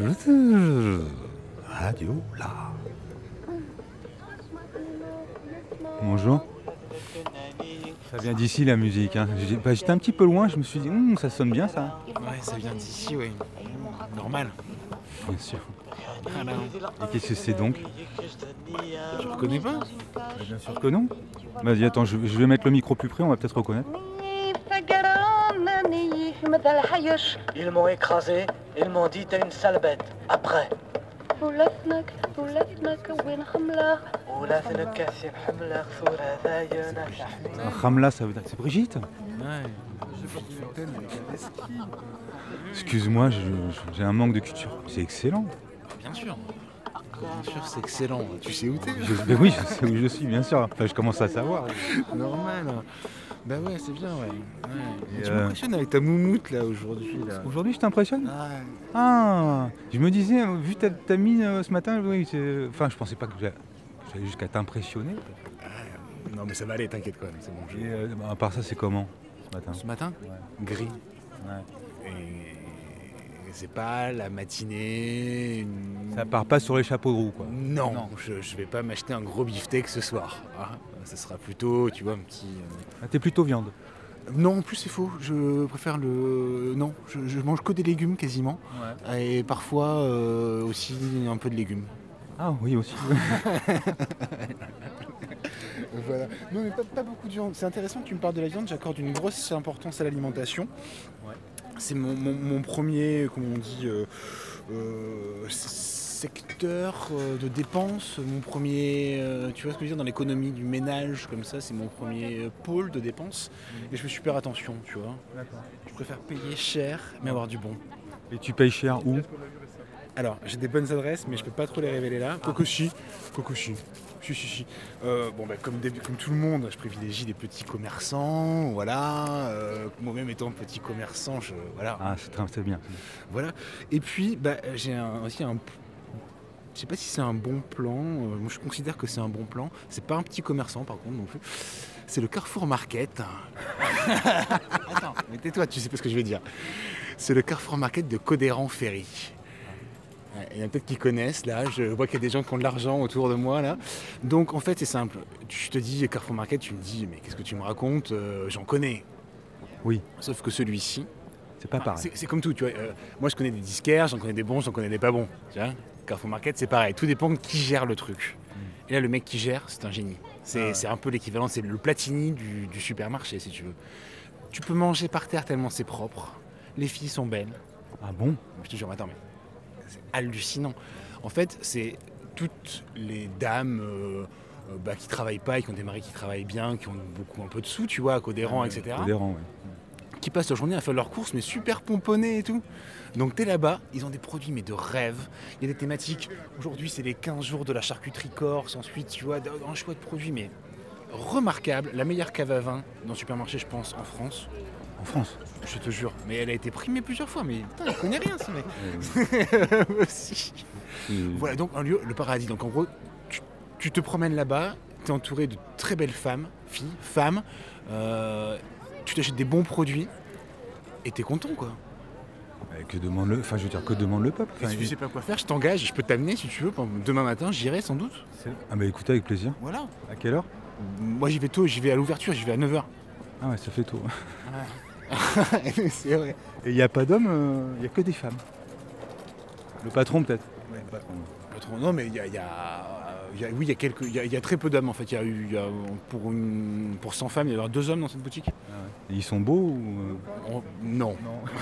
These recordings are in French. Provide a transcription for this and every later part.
Radio là. Bonjour. Ça vient d'ici la musique. Hein. J'étais un petit peu loin, je me suis dit, ça sonne bien ça. Ouais, ça vient d'ici, oui. Normal. Bien sûr. Alors, Et qu'est-ce que c'est donc? tu reconnais pas? Bien sûr que non. Vas-y, attends, je vais mettre le micro plus près, on va peut-être reconnaître. Ils m'ont écrasé, ils m'ont dit t'es une sale bête. Après. Ramla, ça veut dire que c'est Brigitte. Ouais. Excuse-moi, j'ai un manque de culture. C'est excellent. Bien sûr. Bien sûr, c'est excellent. Tu sais où t'es? Mais oui, je sais où je suis, bien sûr. Enfin, je commence à savoir. Normal. Bah ouais, c'est bien, ouais. Et Tu m'impressionnes avec ta moumoute, là, aujourd'hui, là. Aujourd'hui, je t'impressionne? Ouais. Ah, je me disais, vu ta mine ce matin, oui, enfin, je pensais pas que j'allais jusqu'à t'impressionner. Non, mais ça va aller, t'inquiète quand même, c'est bon. Et à part ça, c'est comment ce matin? Ce matin, Ouais. gris. Ouais. Et c'est pas la matinée. Ça part pas sur les chapeaux de roue, quoi. Non. Je vais pas m'acheter un gros beefsteak ce soir. Hein. Ça sera plutôt, tu vois, un petit. Ah, t'es plutôt viande. Non, en plus c'est faux. Je préfère le. Non, je mange que des légumes quasiment. Ouais. Et parfois aussi un peu de légumes. Ah oui, aussi. Voilà. Non, mais pas beaucoup de viande. C'est intéressant que tu me parles de la viande. J'accorde une grosse importance à l'alimentation. Ouais. C'est mon premier, comment on dit, secteur de dépenses. Mon premier, tu vois ce que je veux dire, dans l'économie du ménage, comme ça, c'est mon premier pôle de dépenses. Et je fais super attention, tu vois. D'accord. Je préfère payer cher, mais avoir du bon. Et tu payes cher où? Alors, j'ai des bonnes adresses, mais je peux pas trop les révéler là. Kokoshi. Si. Comme tout le monde, je privilégie les petits commerçants, voilà. Moi-même étant petit commerçant, voilà. Ah, c'est bien. Voilà. Et puis, j'ai aussi un. Je sais pas si c'est un bon plan. Moi, je considère que c'est un bon plan. C'est pas un petit commerçant, par contre, non plus. C'est le Carrefour Market. Attends, mais tais-toi, tu sais pas ce que je vais dire. C'est le Carrefour Market de Codéran-Ferry. Il y en a peut-être qui connaissent, là. Je vois qu'il y a des gens qui ont de l'argent autour de moi, là. Donc, en fait, c'est simple. Je te dis Carrefour Market, tu me dis, mais qu'est-ce que tu me racontes? J'en connais. Oui, Sauf que celui-ci, c'est pas pareil. c'est comme tout, tu vois. Moi, je connais des disquaires, j'en connais des bons, j'en connais des pas bons. Tu vois, Carrefour Market, c'est pareil. Tout dépend de qui gère le truc. Et là, le mec qui gère, c'est un génie. C'est un peu l'équivalent, c'est le Platini du supermarché, si tu veux. Tu peux manger par terre tellement c'est propre. Les filles sont belles. Ah bon? Je te jure, attends, mais c'est hallucinant. En fait, c'est toutes les dames qui travaillent pas et qui ont des maris qui travaillent bien, qui ont beaucoup un peu de sous, tu vois, à Codéran, etc. Codéran, ouais. Qui passent leur journée à faire leurs courses, mais super pomponnés et tout. Donc t'es là-bas, ils ont des produits mais de rêve. Il y a des thématiques. Aujourd'hui, c'est les 15 jours de la charcuterie corse. Ensuite, tu vois, un choix de produits mais remarquable. La meilleure cave à vin dans le supermarché, je pense, en France. En France. Je te jure. Mais elle a été primée plusieurs fois. Mais putain, il connaît rien, ce mec. Aussi. Voilà, donc un lieu, le paradis. Donc en gros, tu te promènes là-bas, t'es entouré de très belles femmes, tu t'achètes des bons produits et t'es content, quoi. Que demande le peuple? Et si tu sais pas quoi faire, je t'engage et je peux t'amener si tu veux. Demain matin, j'irai sans doute. Ah bah écoutez, avec plaisir. Voilà. À quelle heure? Moi j'y vais tôt, j'y vais à l'ouverture, j'y vais à 9h. Ah ouais, ça fait tôt. C'est vrai. Et il n'y a pas d'hommes, il n'y a que des femmes. Le patron peut-être. Non mais il y a très peu d'hommes en fait. Pour 100 femmes, il y a 2 hommes dans cette boutique. Ah ouais. Et ils sont beaux ou Non.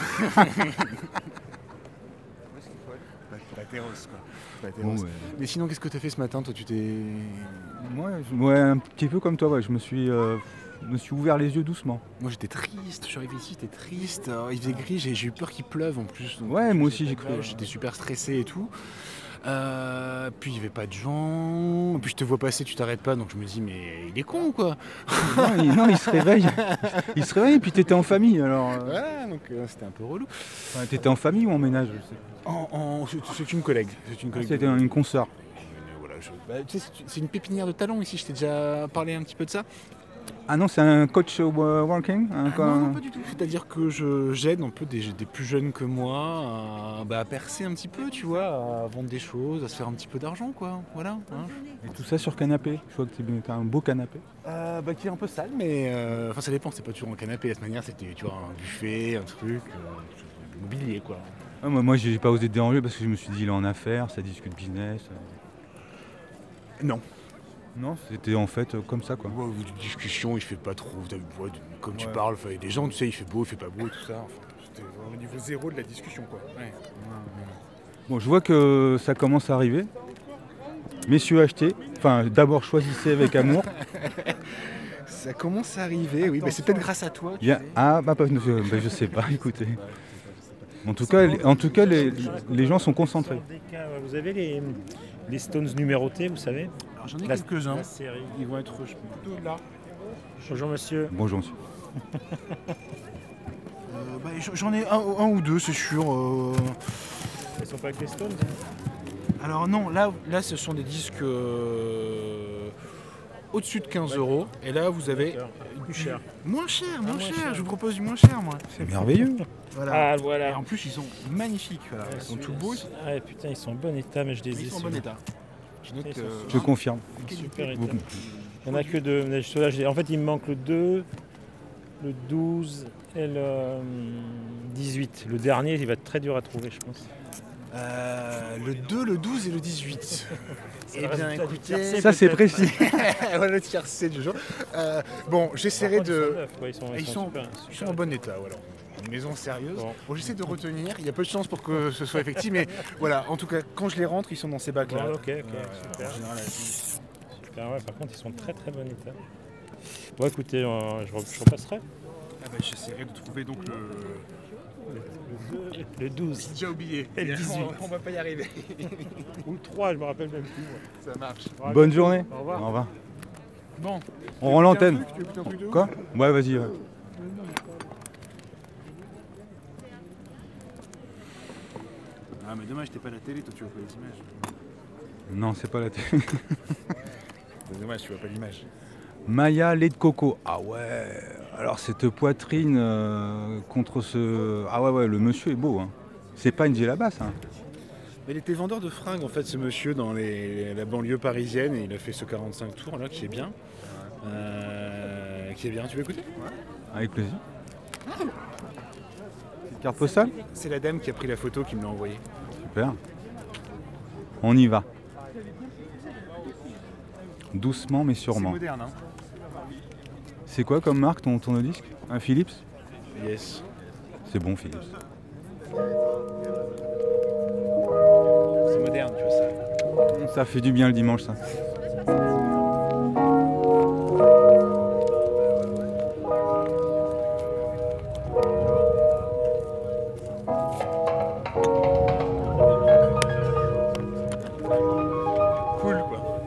Bon, ouais. Mais sinon, qu'est-ce que t'as fait ce matin, toi? Tu t'es... Ouais, un petit peu comme toi, ouais. Je me suis ouvert les yeux doucement. Moi j'étais triste, je suis arrivé ici, j'étais triste. Il faisait gris, j'ai eu peur qu'il pleuve en plus. Donc, Ouais, moi aussi j'ai cru. J'étais super stressé et tout. Puis il n'y avait pas de gens. Puis je te vois passer, tu t'arrêtes pas, donc je me dis mais il est con quoi. Non, il se réveille. Il se réveille et puis t'étais en famille alors. Voilà, donc c'était un peu relou. Enfin, t'étais en famille ou en ménage, je sais. C'est une collègue. C'était une consoeur. Voilà, tu sais, c'est une pépinière de talents ici, je t'ai déjà parlé un petit peu de ça. Ah non, c'est un coach working Non, pas du tout. C'est-à-dire que j'aide un peu des plus jeunes que moi à percer un petit peu, tu vois, à vendre des choses, à se faire un petit peu d'argent, quoi. Voilà. Hein. Et tout ça sur canapé. Je vois que t'as un beau canapé. Qui est un peu sale, mais enfin ça dépend. C'est pas toujours un canapé. De toute manière, c'était tu vois un buffet, un truc, mobilier, quoi. Ah, moi, j'ai pas osé te déranger parce que je me suis dit, il est en affaires, ça discute business. Non. Non, c'était en fait comme ça, quoi. Ouais, de discussion, il fait pas trop. Comme tu parles, il y a des gens, tu sais, il fait beau, il fait pas beau, et tout ça. Enfin, c'était au niveau zéro de la discussion, quoi. Ouais. Bon, je vois que ça commence à arriver. Messieurs, achetez. Enfin, d'abord, choisissez avec amour. Ça commence à arriver, oui. C'est peut-être grâce à toi. Tu sais. Ah, je sais pas, écoutez. En tout cas, les gens sont concentrés. Vous avez les Stones numérotés, vous savez? Alors, j'en ai quelques-uns. La série. Ils vont être plutôt là. Bonjour monsieur. Bonjour, monsieur. J'en ai un ou deux, c'est sûr. Ils sont pas avec les Stones? Alors non, là ce sont des disques au-dessus de 15 €. Et là, vous avez Plus cher. moins cher. moins cher. Je vous propose du moins cher, moi. C'est merveilleux. Voilà. Ah Et voilà. en plus, ils sont magnifiques. Voilà. Ils sont tout beaux. Ah putain, ils sont en bon état, mais je les ai. Ils sont en bon état. Je note Ils sont Je confirme. super état. Il n'y en a que deux. Mais en fait, il me manque le 2, le 12 et le 18. Le dernier, il va être très dur à trouver, je pense. Le 2, le 12 et le 18. Eh bien, écoutez... Ça, c'est précis. Voilà, le tiercé du jour. Bon, j'essaierai de... Ils sont, Ils sont en bon état, voilà. Une maison sérieuse. Bon, j'essaie de retenir. Il y a peu de chance pour que ce soit effectif, mais voilà. En tout cas, quand je les rentre, ils sont dans ces bacs-là. Ok, super. En général, Super, ouais, par contre, ils sont en très très bon état. Bon, écoutez, je repasserai. j'essaierai de trouver donc Le 12. J'ai oublié. Et le 18. On va pas y arriver. Ou le 3, je me rappelle même plus. Moi. Ça marche. Bonne journée. Au revoir. Au revoir. Bon. On rend l'antenne. Tu veux écouter un truc de ouf? Quoi? Ouais, vas-y. Ouais. Ah, mais dommage, t'es pas à la télé, toi, tu vois pas les images. Non, c'est pas la télé. C'est dommage, tu vois pas l'image. Maya lait de coco. Ah ouais. Alors cette poitrine contre ce... Ah ouais, le monsieur est beau. Hein. C'est pas une djellaba, hein. Il était vendeur de fringues, en fait, ce monsieur, dans la banlieue parisienne, et il a fait ce 45 tours, là, qui est bien. Tu veux écouter? Avec plaisir. Carte postale? C'est la dame qui a pris la photo qui me l'a envoyée. Super. On y va. Doucement mais C'est sûrement. moderne, hein? C'est quoi comme marque ton tourne-disque? Un Philips? Yes. C'est bon Philips. C'est moderne, tu vois ça. Ça fait du bien le dimanche ça. Cool, quoi.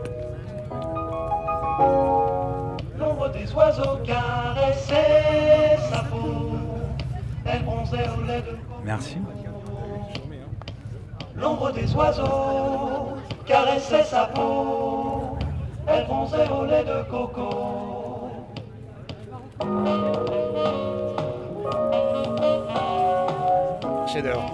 L'ombre des oiseaux caressait sa peau. Elle bronzait au lait de coco. Merci. L'ombre des oiseaux caressait sa peau. Elle bronzait au lait de coco. Chef-d'œuvre.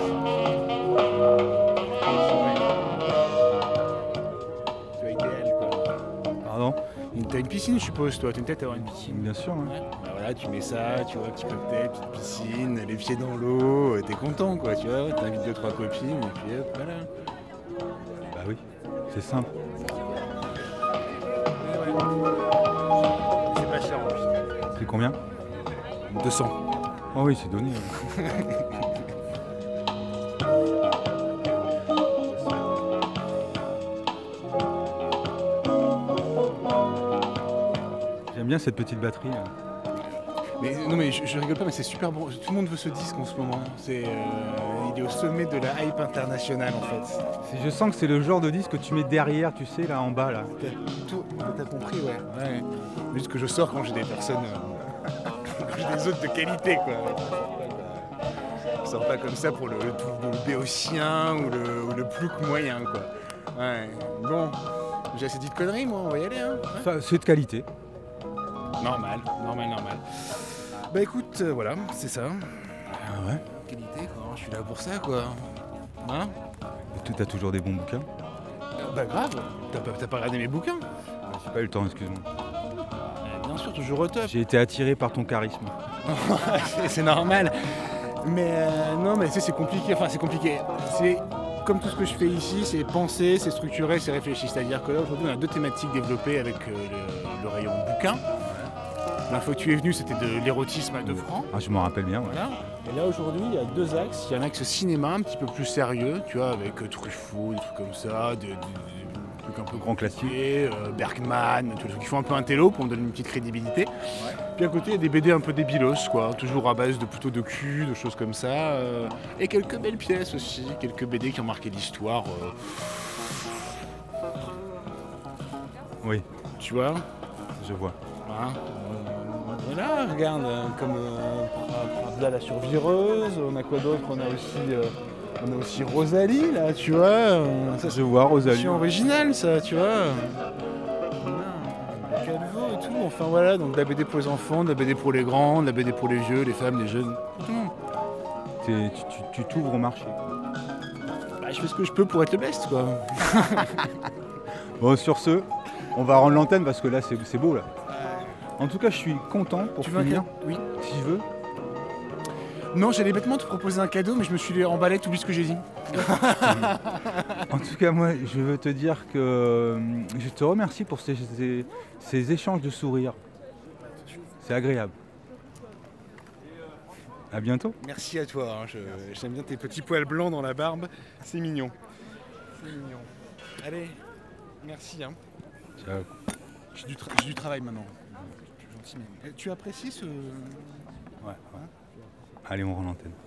Tu vois, idéal, quoi. Pardon? T'as une piscine, je suppose, toi. T'as une tête à avoir une piscine. Bien sûr. Hein. Bah voilà, tu mets ça, tu vois, petit cocktail, petite piscine, les pieds dans l'eau, t'es content, quoi, tu vois. T'invites 2-3 copines, et puis hop, voilà. Bah oui, c'est simple. C'est pas cher en plus. C'est combien? 200. Oh oui, c'est donné. Ouais. J'aime bien cette petite batterie. Là. Mais non, mais je rigole pas, mais c'est super bon. Tout le monde veut ce disque en ce moment. Il est au sommet de la hype internationale, en fait. Je sens que c'est le genre de disque que tu mets derrière, tu sais, là en bas. Là. T'as compris, ouais. Juste que je sors quand j'ai des personnes, quand j'ai des hôtes de qualité, quoi. Je sors pas comme ça pour le béotien ou le plouc moyen, quoi. Ouais. Bon, j'ai assez dit de conneries, moi, on va y aller, hein. Ça, c'est de qualité. Normal. Bah écoute, voilà, c'est ça. Ah ouais. Qualité quoi, je suis là pour ça quoi. Hein? Et t'as toujours des bons bouquins? Bah grave, t'as pas regardé mes bouquins? J'ai pas eu le temps, excuse-moi. Bien sûr, toujours au top. J'ai été attiré par ton charisme. C'est normal. Mais non, mais tu sais, c'est compliqué. Enfin, c'est compliqué. C'est comme tout ce que je fais ici, c'est penser, c'est structuré, c'est réfléchi. C'est-à-dire que là, aujourd'hui, on a 2 thématiques développées avec le rayon bouquin. La fois que tu es venu, c'était de l'érotisme à 2 francs. Ah, je m'en rappelle bien, ouais. Voilà. Et là, aujourd'hui, il y a 2 axes. Il y a un axe cinéma un petit peu plus sérieux, tu vois, avec Truffaut, des trucs comme ça, des trucs un peu Grand classique. Bergman, tous les trucs qui font un peu un télo pour me donner une petite crédibilité. Puis à côté, il y a des BD un peu débilos, quoi, toujours à base de plutôt de cul, de choses comme ça. Et quelques belles pièces aussi, quelques BD qui ont marqué l'histoire. Oui, Tu vois, je vois. hein. Voilà, regarde, comme Pravda la survireuse, on a quoi d'autre? On a aussi Rosalie, là, tu vois. Ça, Je vois, Rosalie. c'est original, ça, tu vois. Voilà, Calvo et tout. Enfin voilà, donc de la BD pour les enfants, de la BD pour les grands, de la BD pour les vieux, les femmes, les jeunes, tout le monde. Tu t'ouvres au marché. Bah, je fais ce que je peux pour être le best, quoi. Bon, sur ce, on va rendre l'antenne parce que là, c'est beau, là. En tout cas, je suis content pour Tu veux un finir, cadeau? Oui. si je veux. Non, j'allais bêtement te proposer un cadeau, mais je me suis emballé, t'oublies ce que j'ai dit. En tout cas, moi, je veux te dire que je te remercie pour ces échanges de sourires. C'est agréable. À bientôt. Merci à toi, hein, j'aime bien tes petits poils blancs dans la barbe, c'est mignon. Allez, merci. Hein. Ciao. J'ai du travail maintenant. Je suis gentil, mais... Tu apprécies ce... Ouais. Allez, on rend l'antenne.